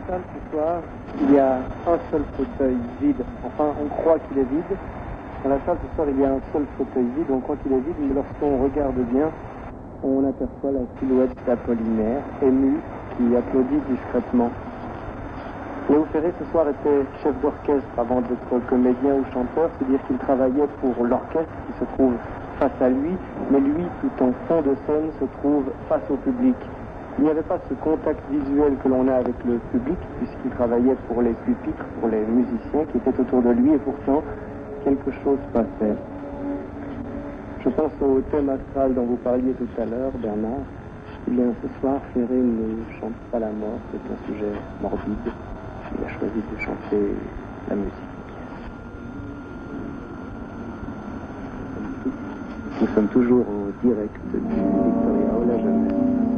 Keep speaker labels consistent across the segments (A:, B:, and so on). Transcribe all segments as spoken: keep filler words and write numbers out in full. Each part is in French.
A: salle ce soir, il y a un seul fauteuil vide. Enfin, on croit qu'il est vide. Dans la salle ce soir, il y a un seul fauteuil vide. On croit qu'il est vide, mais lorsqu'on regarde bien, on aperçoit la silhouette d'Apollinaire, ému, qui applaudit discrètement. Léo Ferré, ce soir, était chef d'orchestre avant d'être comédien ou chanteur, c'est-à-dire qu'il travaillait pour l'orchestre qui se trouve face à lui, mais lui, tout en fond de scène, se trouve face au public. Il n'y avait pas ce contact visuel que l'on a avec le public, puisqu'il travaillait pour les pupitres, pour les musiciens qui étaient autour de lui, et pourtant, quelque chose passait. Je pense au thème astral dont vous parliez tout à l'heure, Bernard. Eh bien, ce soir, Ferré ne chante pas la mort, c'est un sujet morbide. Il a choisi de chanter la musique. Nous sommes toujours en direct du Victoria au La Jeunesse.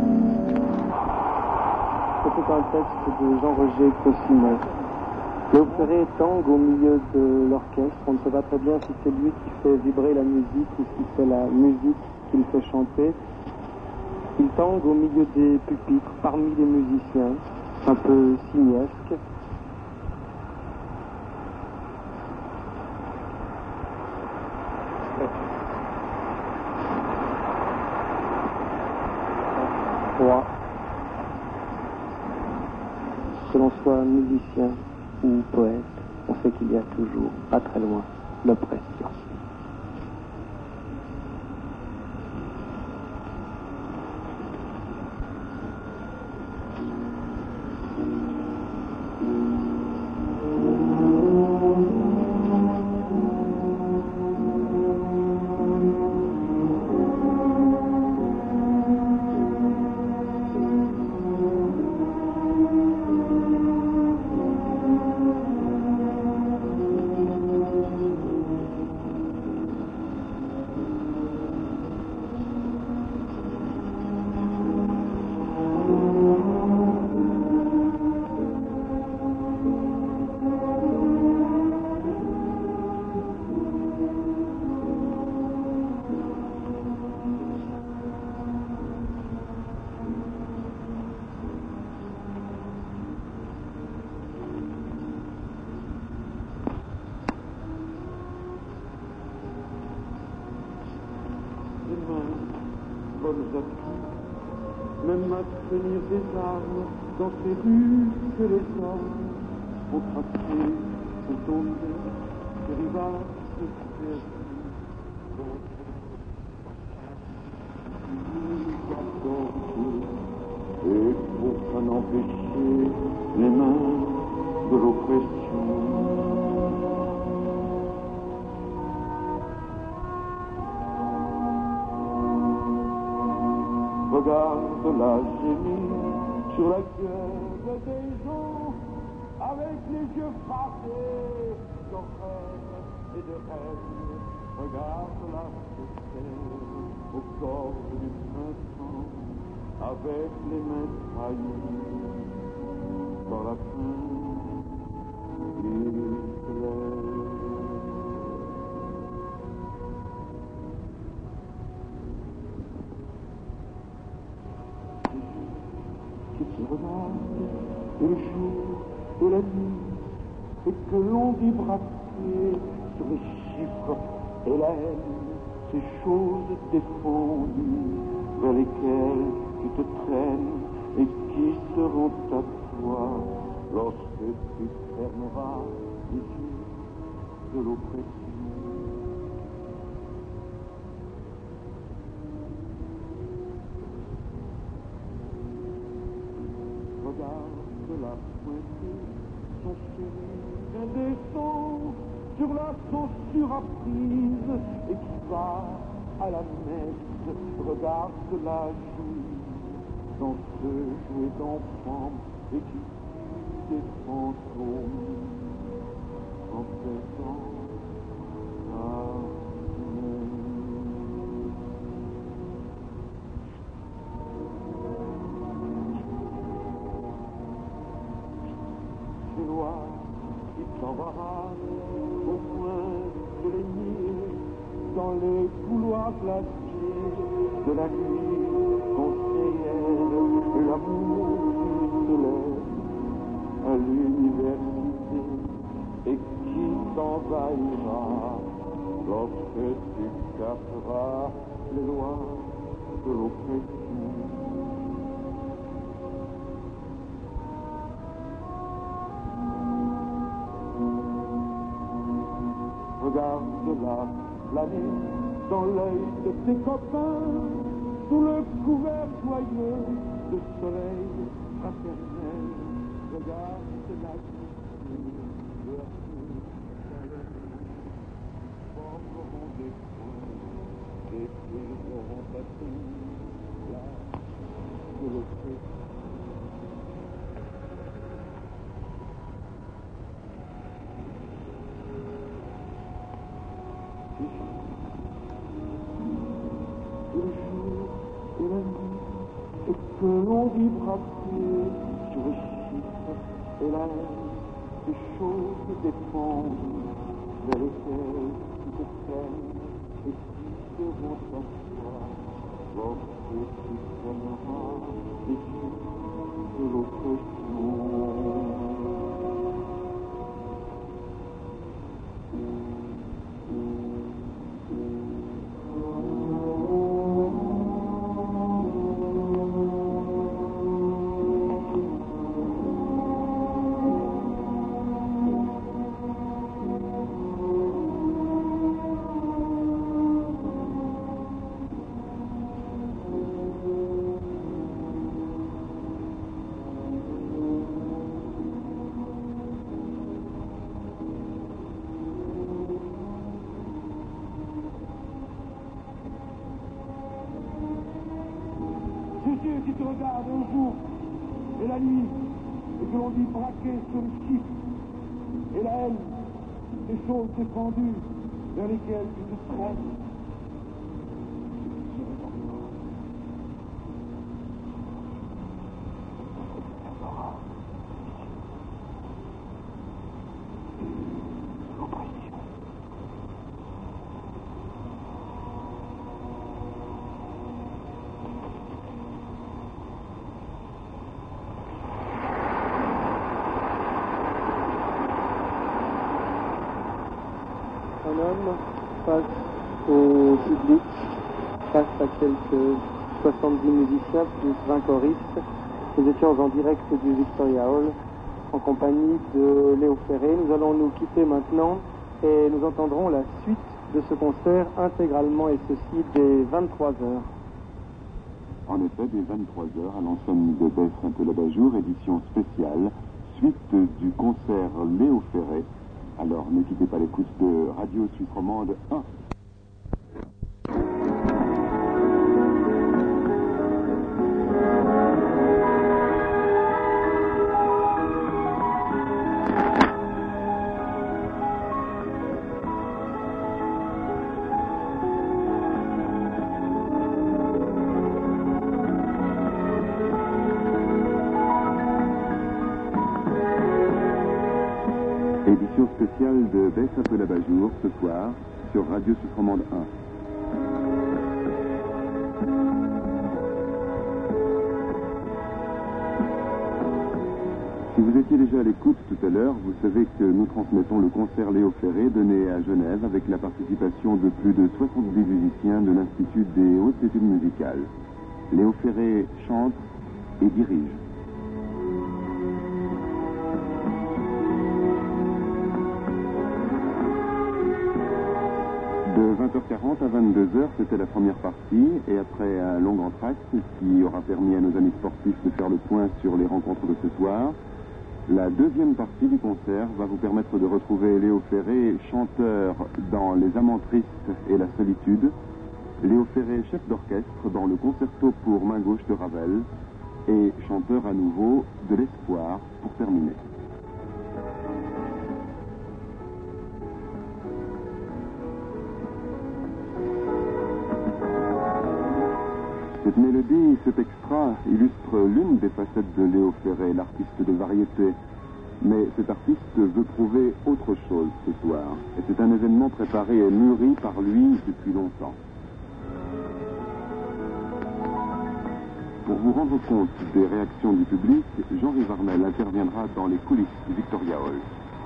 A: C'était un texte de Jean-Roger Cossimon. Léo Ferré tangue au milieu de l'orchestre. On ne sait pas très bien si c'est lui qui fait vibrer la musique ou si c'est la musique qui le fait chanter. Il tangue au milieu des pupitres, parmi les musiciens, un peu simiesque. Que l'on soit musicien ou poète, on sait qu'il y a toujours, pas très loin, l'oppression.
B: Même à tenir des armes dans ces rues que les hommes ont tracées, sont tombés, ces rivages se perdus. Et pour en empêcher les mains de l'oppression. Regarde la génie sur la gueule des gens, avec les yeux frappés d'oreilles et de rêves. Regarde la terre au corps du printemps, avec les mains trahies par la faim et l'éclair. Qui se regarde et le jour et la nuit, et que l'on dit braquer sur les chiffres et la haine, ces choses défendues vers lesquelles tu te traînes et qui seront à toi lorsque tu fermeras les yeux de l'oppression. Regarde la pointée, son sourire indécent sur la censure apprise et qui va à la messe. Regarde la jouir dans ce jouet d'enfant et qui tue des fantômes en faisant la qui t'embarrasse au point de les nier dans les couloirs glaciers de la nuit conseillère, l'amour qui se lève à l'université et qui t'envahira lorsque tu casseras les lois de l'oppression. Regarde-la planer dans l'œil de tes copains, sous le couvert joyeux de soleil fraternel. Regarde-la glisser de la chaleur, formeront des points, et ils auront battu là de l'oppression. Le jour et la nuit, et que l'on vivra sur les chiffres et la haine, des choses dépendent vers lesquelles tu te fermes et qui seront à toi lorsque tu fermeras les yeux de l'oppression. Qui te regarde un jour et la nuit, et que l'on dit braquer sur le chiffre et la haine, des choses défendues vers lesquelles tu te traînes.
A: Un homme face au public, face à quelques soixante-dix musiciens plus vingt choristes. Nous étions en direct du Victoria Hall en compagnie de Léo Ferré. Nous allons nous quitter maintenant et nous entendrons la suite de ce concert intégralement, et ceci dès vingt-trois heures.
C: En effet, dès vingt-trois heures, à l'enseigne de Baisse un peu l'abat-jour, édition spéciale, suite du concert Léo Ferré. Alors, ne quittez pas l'écoute de Radio Suisse Romande un. Édition spéciale de Baisse un peu l'abat-jour ce soir sur Radio Suisse Romande un. Si vous étiez déjà à l'écoute tout à l'heure, vous savez que nous transmettons le concert Léo Ferré donné à Genève avec la participation de plus de soixante-dix musiciens de l'Institut des hautes études musicales. Léo Ferré chante et dirige. De vingt heures quarante à vingt-deux heures, c'était la première partie, et après un long entracte qui aura permis à nos amis sportifs de faire le point sur les rencontres de ce soir, la deuxième partie du concert va vous permettre de retrouver Léo Ferré, chanteur dans Les Amants tristes et la solitude, Léo Ferré, chef d'orchestre dans le concerto pour main gauche de Ravel, et chanteur à nouveau de l'espoir pour terminer. Cette mélodie, cet extra, illustre l'une des facettes de Léo Ferré, l'artiste de variété. Mais cet artiste veut prouver autre chose ce soir. Et c'est un événement préparé et mûri par lui depuis longtemps. Pour vous rendre compte des réactions du public, Jean-Yves Armel interviendra dans les coulisses du Victoria Hall.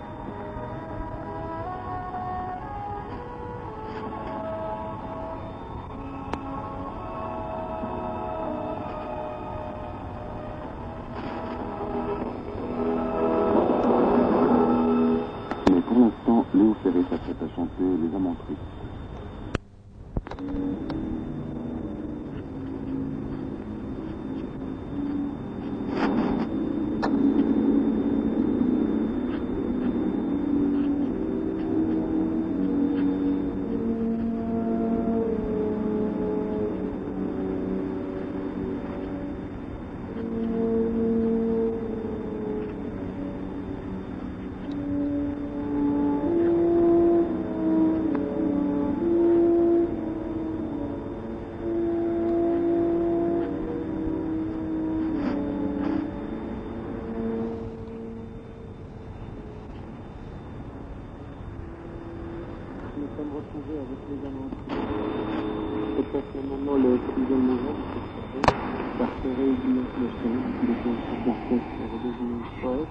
C: Mais pour l'instant, Léo Ferré s'apprête à chanter Les Amants tristes.
A: Nous sommes retrouvés avec les amants. C'est personnellement le sixième mouvement par Ferré et Guillaume Clochin, qui était un professeur sur le devenir poète.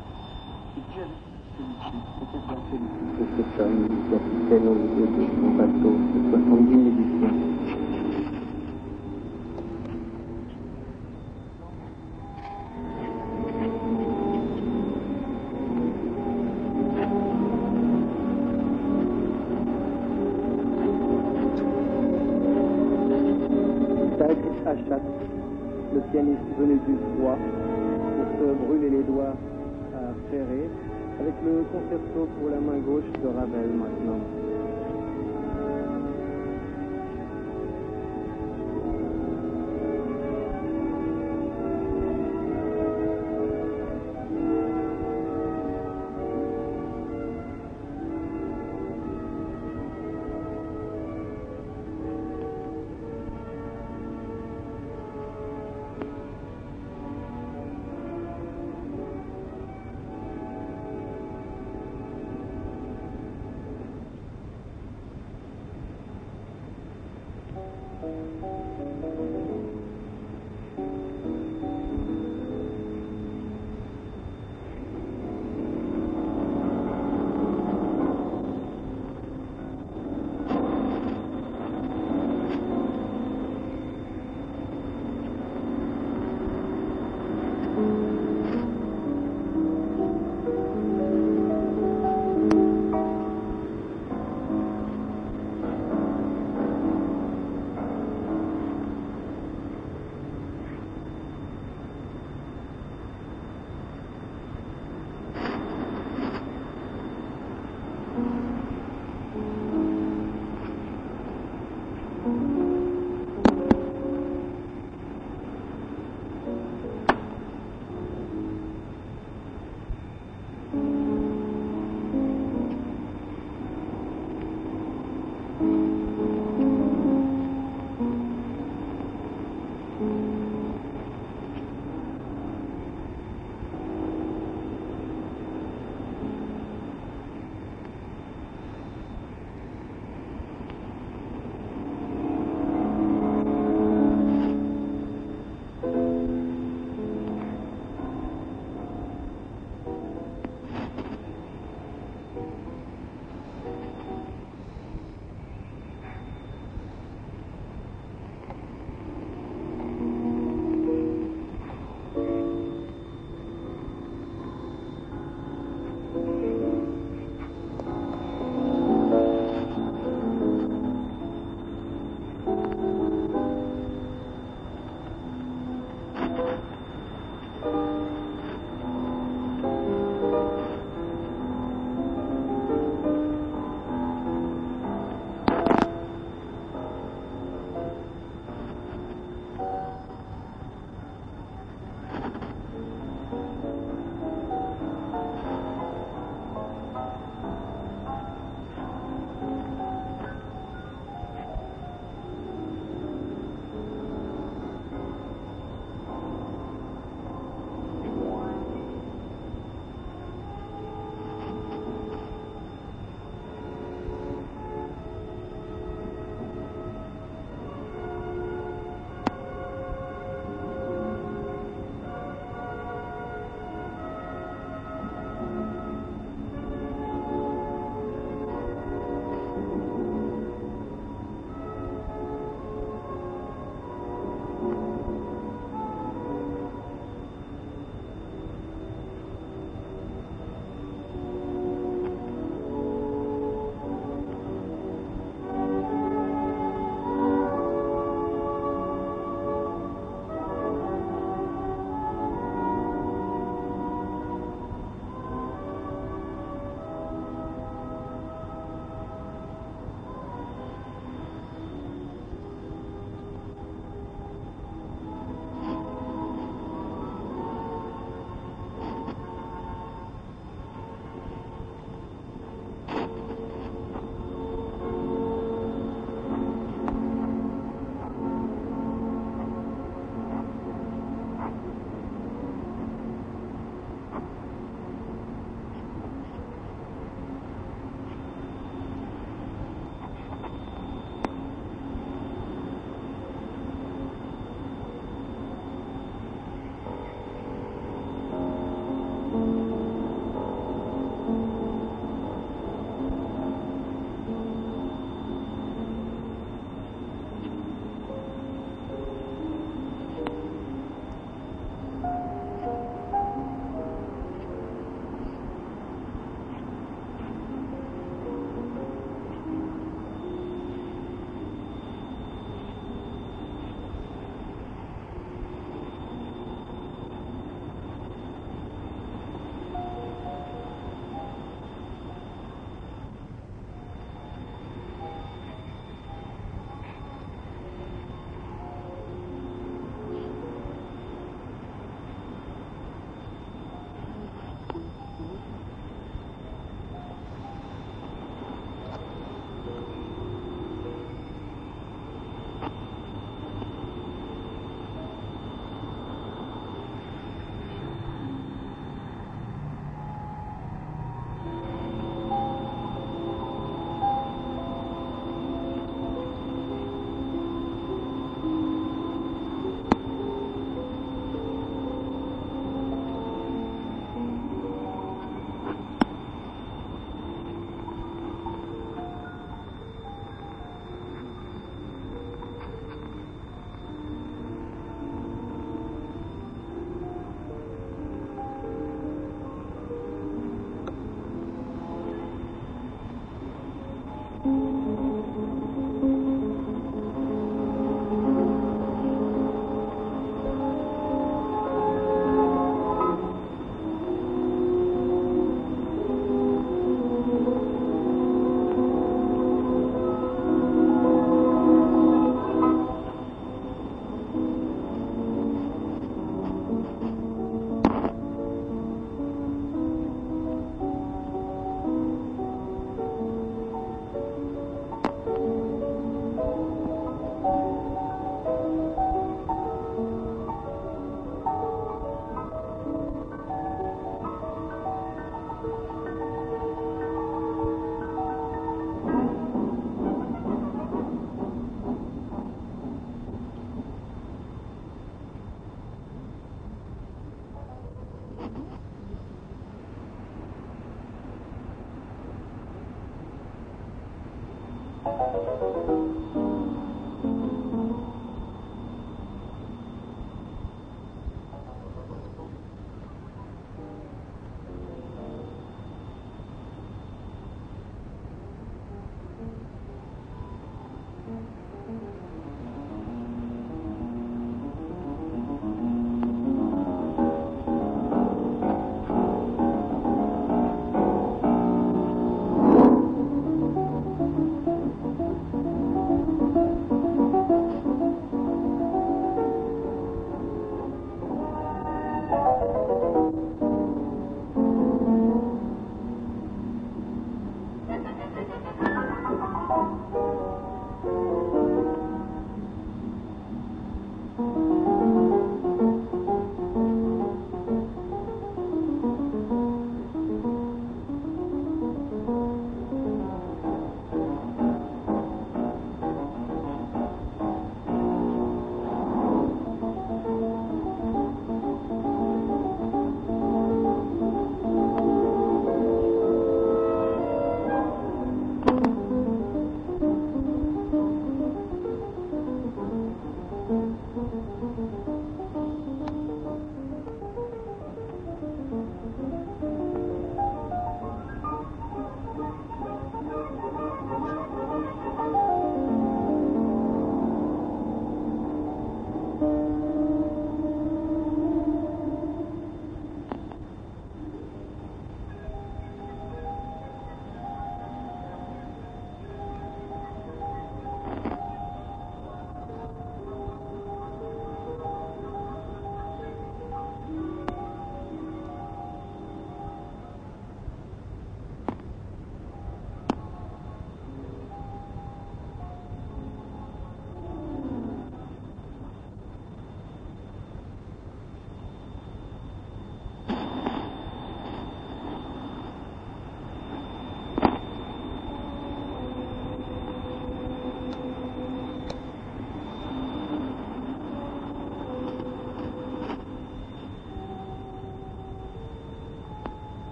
A: C'est cet homme, capitaine au milieu de son bateau de soixante-dix éditions. Achat, le pianiste venu du froid, pour se brûler les doigts à Ferré, avec le concerto pour la main gauche de Ravel maintenant.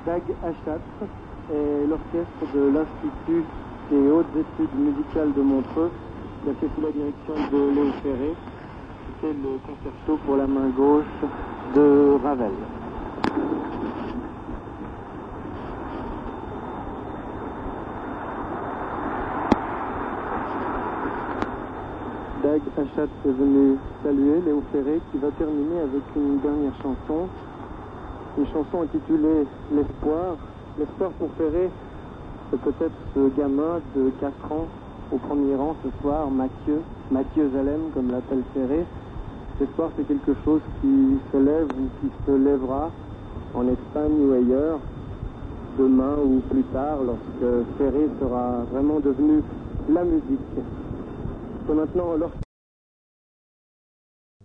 A: Dag Achat est l'orchestre de l'Institut des hautes études musicales de Montreux, qui a fait sous la direction de Léo Ferré. C'était le concerto pour la main gauche de Ravel. Dag Achat est venu saluer Léo Ferré, qui va terminer avec une dernière chanson, une chanson intitulée L'espoir. L'espoir pour Ferré, c'est peut-être ce gamin de quatre ans au premier rang ce soir, Mathieu, Mathieu Zalem comme l'appelle Ferré. L'espoir, c'est quelque chose qui se lève ou qui se lèvera en Espagne ou ailleurs, demain ou plus tard, lorsque Ferré sera vraiment devenu la musique. C'est maintenant